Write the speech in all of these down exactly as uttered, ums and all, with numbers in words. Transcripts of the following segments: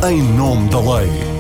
Em nome da lei.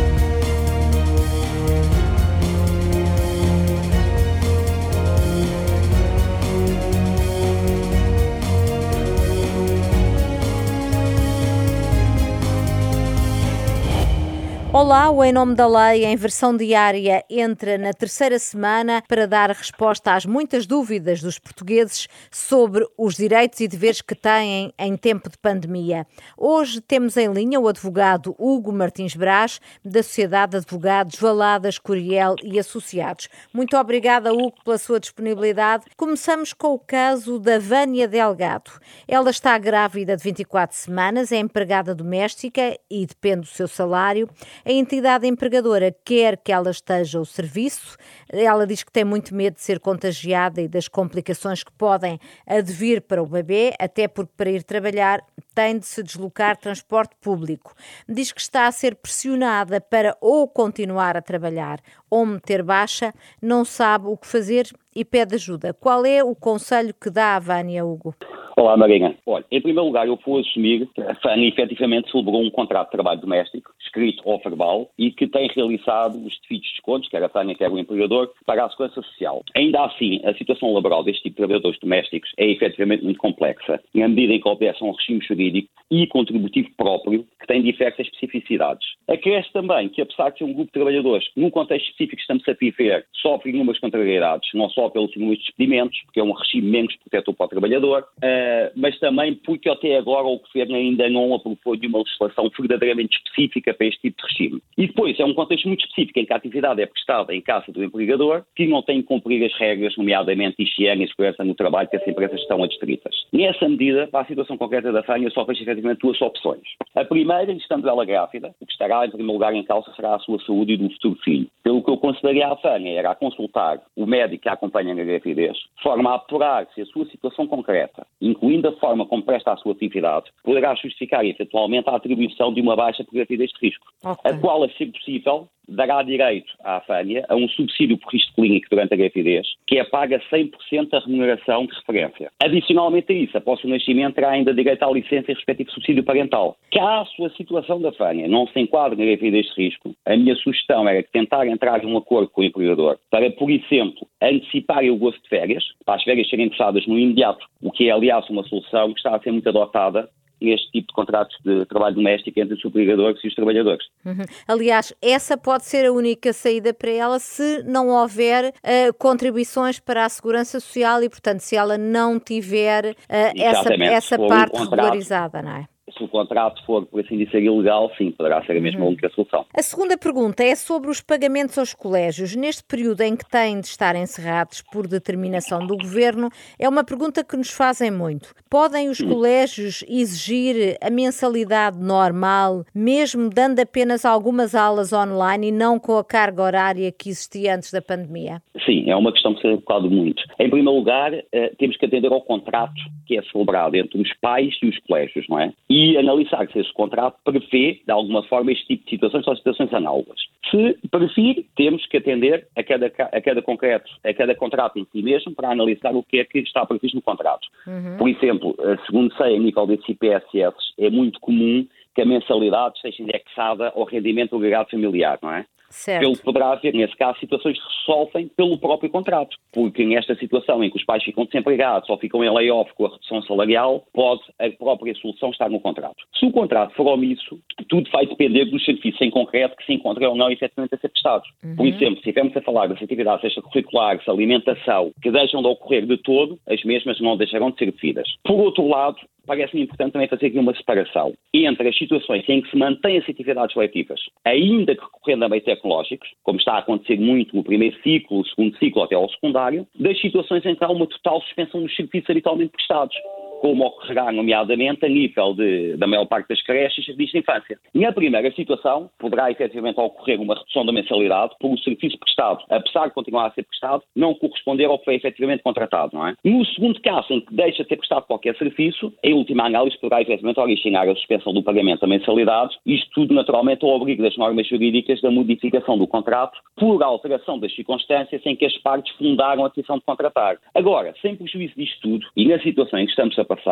Olá, o Em Nome da Lei, em versão diária, entra na terceira semana para dar resposta às muitas dúvidas dos portugueses sobre os direitos e deveres que têm em tempo de pandemia. Hoje temos em linha o advogado Hugo Martins Braz, da Sociedade de Advogados Valadas, Curiel e Associados. Muito obrigada, Hugo, pela sua disponibilidade. Começamos com o caso da Vânia Delgado. Ela está grávida de vinte e quatro semanas, é empregada doméstica e depende do seu salário. A entidade empregadora quer que ela esteja ao serviço. Ela diz que tem muito medo de ser contagiada e das complicações que podem advir para o bebê, até porque para ir trabalhar tem de se deslocar transporte público. Diz que está a ser pressionada para ou continuar a trabalhar ou meter baixa, não sabe o que fazer e pede ajuda. Qual é o conselho que dá à Vânia, Hugo? Olá, Marinha. Olha, em primeiro lugar, eu vou assumir que a Vânia efetivamente celebrou um contrato de trabalho doméstico, escrito ou verbal, e que tem realizado os devidos descontos, quer a Vânia, quer o empregador, para a Segurança Social. Ainda assim, a situação laboral deste tipo de trabalhadores domésticos é efetivamente muito complexa, na medida em que obedece a um regime jurídico e contributivo próprio, que tem diversas especificidades. Acresce também que, apesar de ser um grupo de trabalhadores, num contexto específico que estamos a viver, sofre inúmeras contrariedades, não só pelos inúmeros despedimentos, porque é um regime menos protetor para o trabalhador, Uh, mas também porque até agora o Governo ainda não aprovou nenhuma legislação verdadeiramente específica para este tipo de regime. E depois é um contexto muito específico em que a atividade é prestada em casa do empregador, que não tem que cumprir as regras, nomeadamente higiene e segurança no trabalho, que as empresas estão adstritas. Nessa medida, para a situação concreta da Vânia, só vejo efetivamente duas opções. A primeira, estando ela grávida, o que estará em primeiro lugar em causa será a sua saúde e do futuro filho. Pelo que eu consideraria a Vânia era a consultar o médico que a acompanha na gravidez, de forma a apurar se a sua situação concreta, incluindo a forma como presta a sua atividade, poderá justificar eventualmente a atribuição de uma baixa por gravidez de risco, okay. A qual, a ser possível, dará direito à Vânia a um subsídio por risco clínico durante a gravidez, que é paga cem por cento da remuneração de referência. Adicionalmente a isso, após o nascimento, terá ainda direito à licença e respectivo subsídio parental. Caso a situação da Vânia não se enquadre na gravidez de risco, a minha sugestão era que tentar entrar em um acordo com o empregador para, por exemplo, anteciparem o gozo de férias, para as férias serem gozadas no imediato, o que é, aliás, uma solução que está a ser muito adotada neste tipo de contratos de trabalho doméstico entre os empregadores e os trabalhadores. Uhum. Aliás, essa pode ser a única saída para ela se não houver uh, contribuições para a Segurança Social e, portanto, se ela não tiver uh, essa, essa parte um regularizada, não é? Se o contrato for, por assim dizer, ilegal, sim, poderá ser a mesma uhum. única solução. A segunda pergunta é sobre os pagamentos aos colégios. Neste período em que têm de estar encerrados por determinação do Governo, é uma pergunta que nos fazem muito. Podem os uhum. colégios exigir a mensalidade normal, mesmo dando apenas algumas aulas online e não com a carga horária que existia antes da pandemia? Sim, é uma questão que se tem colocado muito. Em primeiro lugar, eh, temos que atender ao contrato que é celebrado entre os pais e os colégios, não é? E analisar se esse contrato prevê, de alguma forma, este tipo de situações ou situações análogas. Se prefere, temos que atender a cada, a cada concreto, a cada contrato em si mesmo, para analisar o que é que está previsto no contrato. Uhum. Por exemplo, segundo sei, a nível desses I P S S, é muito comum que a mensalidade esteja indexada ao rendimento agregado familiar, não é? Certo. Pelo que poderá haver, nesse caso, situações que se resolvem pelo próprio contrato. Porque nesta situação em que os pais ficam desempregados ou ficam em layoff com a redução salarial, pode a própria solução estar no contrato. Se o contrato for omisso, tudo vai depender dos serviços em concreto que se encontrem ou não efetivamente a ser prestados. Uhum. Por exemplo, se estivermos a falar das atividades extracurriculares, alimentação, que deixam de ocorrer de todo, as mesmas não deixarão de ser devidas. Por outro lado, parece-me importante também fazer aqui uma separação entre as situações em que se mantêm as atividades letivas, ainda que recorrendo a meios tecnológicos, como está a acontecer muito no primeiro ciclo, no segundo ciclo até ao secundário, das situações em que há uma total suspensão dos serviços habitualmente prestados, como ocorrerá, nomeadamente, a nível de, da maior parte das creches e serviços de infância. Na primeira situação, poderá efetivamente ocorrer uma redução da mensalidade por o serviço prestado, apesar de continuar a ser prestado, não corresponder ao que foi efetivamente contratado, não é? No segundo caso, em que deixa de ser prestado qualquer serviço, em última análise, poderá efetivamente originar a suspensão do pagamento da mensalidade, isto tudo naturalmente ao abrigo das normas jurídicas da modificação do contrato por alteração das circunstâncias em que as partes fundaram a decisão de contratar. Agora, sem prejuízo disto tudo, e na situação em que estamos a passar,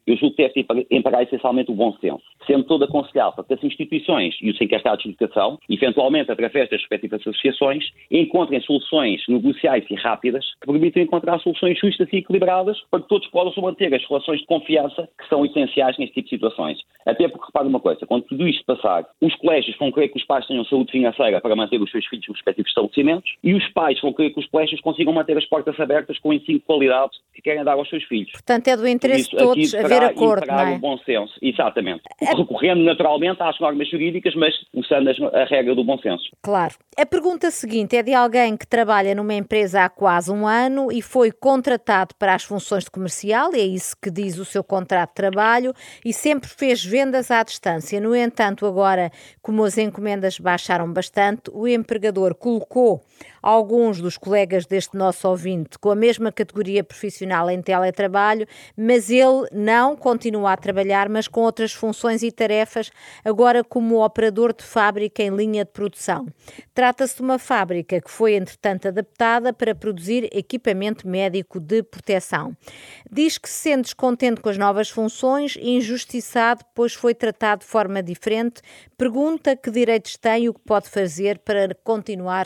eu julgo que deve empregar essencialmente o bom senso. Sendo todo aconselhável que as instituições e os encarregados de educação, eventualmente através das respectivas associações, encontrem soluções negociais e rápidas que permitam encontrar soluções justas e equilibradas para que todos possam manter as relações de confiança que são essenciais neste tipo de situações. Até porque, repare uma coisa, quando tudo isto passar, os colégios vão querer que os pais tenham saúde financeira para manter os seus filhos nos respectivos estabelecimentos e os pais vão querer que os colégios consigam manter as portas abertas com o ensino de qualidade que querem dar aos seus filhos. Portanto, é do interesse isso, de todos haver acordo, não é? O bom senso, exatamente. Recorrendo naturalmente às normas jurídicas, mas usando a regra do bom senso. Claro. A pergunta seguinte é de alguém que trabalha numa empresa há quase um ano e foi contratado para as funções de comercial, é isso que diz o seu contrato de trabalho, e sempre fez vendas à distância. No entanto, agora, como as encomendas baixaram bastante, o empregador colocou alguns dos colegas deste nosso ouvinte com a mesma categoria profissional em teletrabalho, mas ele não continua a trabalhar, mas com outras funções e tarefas, agora como operador de fábrica em linha de produção. Trata-se de uma fábrica que foi, entretanto, adaptada para produzir equipamento médico de proteção. Diz que se sente descontente com as novas funções e injustiçado, pois foi tratado de forma diferente. Pergunta que direitos tem e o que pode fazer para, continuar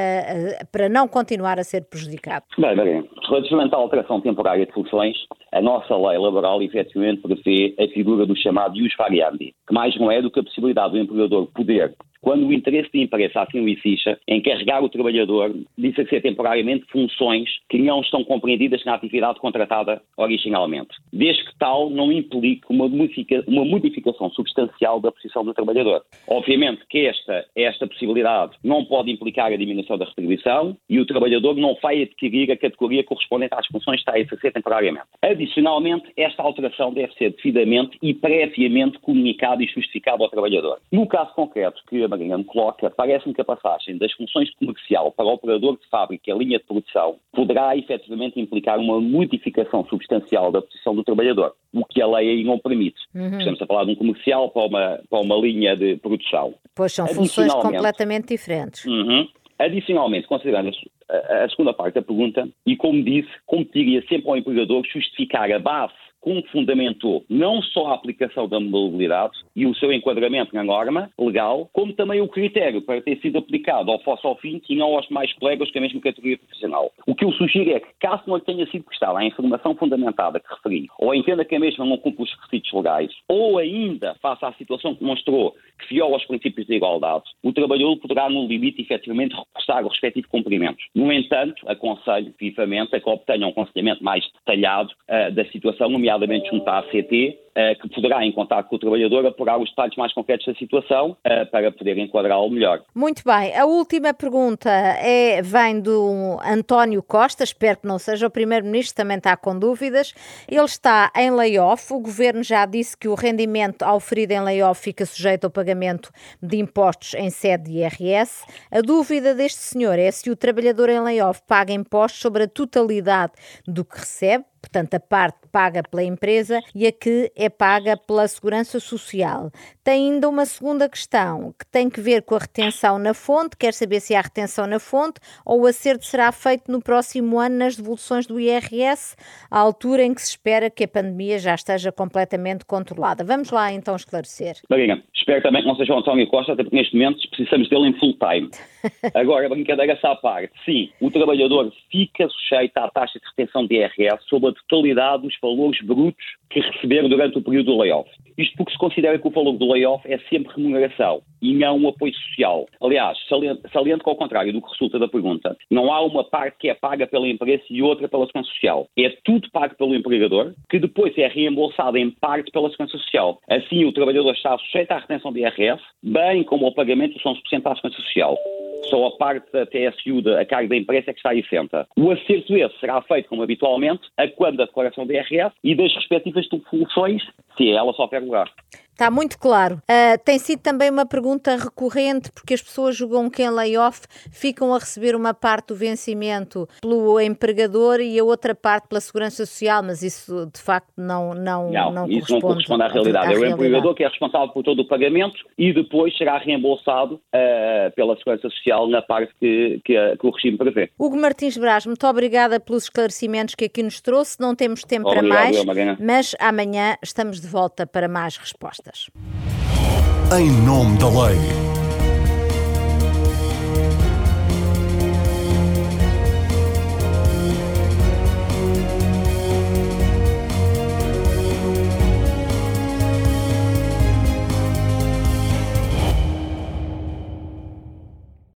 a, a, para não continuar a ser prejudicado. Bem, bem, relativamente à alteração temporária de funções, a nossa lei laboral efetivamente prevê a figura do chamado ius variandi, que mais não é do que a possibilidade do empregador poder, quando o interesse de empresa assim o exija, encarregar o trabalhador de exercer temporariamente funções que não estão compreendidas na atividade contratada originalmente, desde que tal não implique uma, modifica, uma modificação substancial da posição do trabalhador. Obviamente que esta, esta possibilidade não pode implicar a diminuição da retribuição e o trabalhador não vai adquirir a categoria correspondente às funções que está a exercer temporariamente. Adicionalmente, esta alteração deve ser devidamente e previamente comunicada e justificada ao trabalhador. No caso concreto que a Marina me coloca, parece-me que a passagem das funções de comercial para o operador de fábrica e linha de produção poderá efetivamente implicar uma modificação substancial da posição do trabalhador, o que a lei aí não permite. Uhum. Estamos a falar de um comercial para uma, para uma linha de produção. Pois são funções completamente diferentes. Uhum. Adicionalmente, considerando a, a segunda parte da pergunta, e como disse, competiria sempre ao empregador justificar a base com que fundamentou não só a aplicação da modalidade e o seu enquadramento na norma legal, como também o critério para ter sido aplicado ao fosfofinte e não aos demais colegas com a mesma categoria profissional. O que eu sugiro é que, caso não lhe tenha sido prestada a informação fundamentada que referi, ou entenda que a mesma não cumpre os requisitos legais, ou ainda, face à situação que mostrou que viola aos princípios de igualdade, o trabalhador poderá, no limite, efetivamente, recursar o respectivo cumprimento. No entanto, aconselho vivamente a que obtenha um aconselhamento mais detalhado uh, da situação, nomeadamente junto à A C T, uh, que poderá, em contato com o trabalhador, apurar os detalhes mais concretos da situação uh, para poder enquadrá-lo melhor. Muito bem. A última pergunta é, vem do António Costa, espero que não seja o primeiro-ministro, também está com dúvidas. Ele está em layoff, o governo já disse que o rendimento auferido em layoff fica sujeito ao pagamento de impostos em sede de I R S. A dúvida deste senhor é se o trabalhador em layoff paga impostos sobre a totalidade do que recebe, portanto a parte paga pela empresa e a que é paga pela Segurança Social. Tem ainda uma segunda questão que tem que ver com a retenção na fonte, quer saber se há retenção na fonte ou o acerto será feito no próximo ano nas devoluções do I R S, à altura em que se espera que a pandemia já esteja completamente controlada. Vamos lá então esclarecer. Marina, espero também que não seja o António Costa, até porque neste momento precisamos dele em full time. Agora, brincadeira-se à parte, sim, o trabalhador fica sujeito à taxa de retenção de I R S sobre a totalidade dos valores brutos que receber durante o período do layoff. Isto porque se considera que o valor do layoff é sempre remuneração e não um apoio social. Aliás, saliento, saliento que ao contrário do que resulta da pergunta, não há uma parte que é paga pela empresa e outra pela Segurança Social. É tudo pago pelo empregador, que depois é reembolsado em parte pela Segurança Social. Assim, o trabalhador está sujeito à retenção de I R S, bem como ao pagamento dos onze por cento à Segurança Social. Só a parte da T S U, a carga da empresa, é que está isenta. O acerto esse será feito, como habitualmente, a quando da declaração de I R S e das respectivas devoluções, se ela só houver lugar. Está muito claro. Uh, tem sido também uma pergunta recorrente, porque as pessoas julgam que em layoff ficam a receber uma parte do vencimento pelo empregador e a outra parte pela Segurança Social, mas isso de facto não, não, não, não isso corresponde, não corresponde à realidade. À é o realidade. empregador que é responsável por todo o pagamento e depois será reembolsado uh, pela Segurança Social na parte que, que, a, que o regime prevê. Hugo Martins Braz, muito obrigada pelos esclarecimentos que aqui nos trouxe. Não temos tempo Obrigado, para mais, eu, mas amanhã estamos de volta para mais respostas. Em nome da lei.